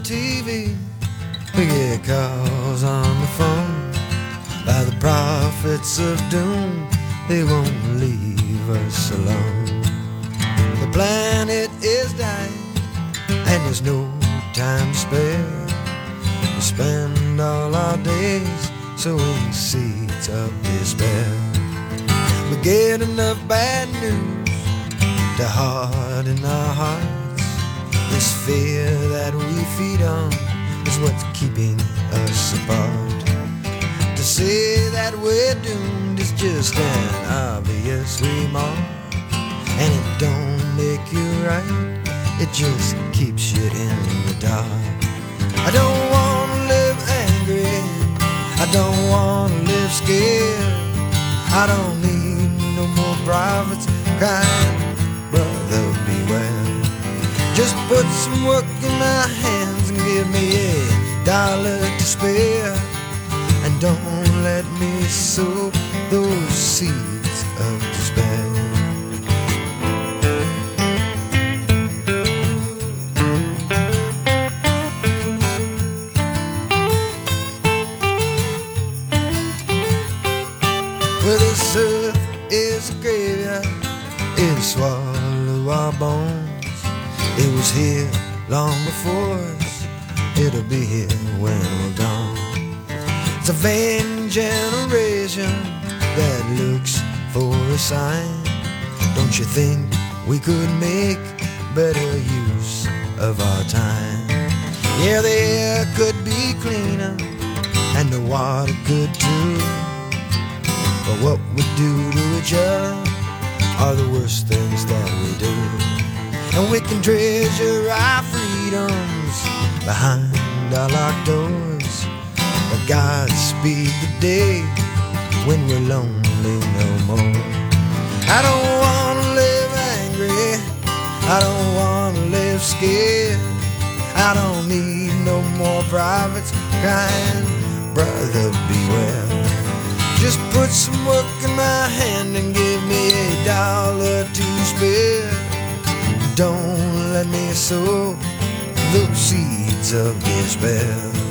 TV. We get calls on the phone by the prophets of doom. They won't leave us alone. The planet is dying and there's no time to spare. We spend all our days sowing seeds of despair. We get enough bad news to harden our hearts. This fear that we feed on is what's keeping us apart. To say that we're doomed is just an obvious remark, and it don't make you right, it just keeps you in the dark. I don't wanna live angry, I don't wanna live scared. I don't need no more prophets crying, brother beware. Just put some work in my hands and give me $1 to spare, and don't let me sow those seeds of despair. Well, this earth is a graveyard, it'll swallow our bones. It was here long before us, it'll be here when we're gone. It's a vain generation that looks for a sign. Don't you think we could make better use of our time? Yeah, the air could be cleaner and the water could too, but what we do to each other are the worst things that we do. And we can treasure our freedoms behind our locked doors, but Godspeed the day when we're lonely no more. I don't wanna live angry, I don't wanna live scared. I don't need no more prophets crying, brother beware. Just put some work in my hand and give me $1 to spare. Don't let me sow those seeds of despair.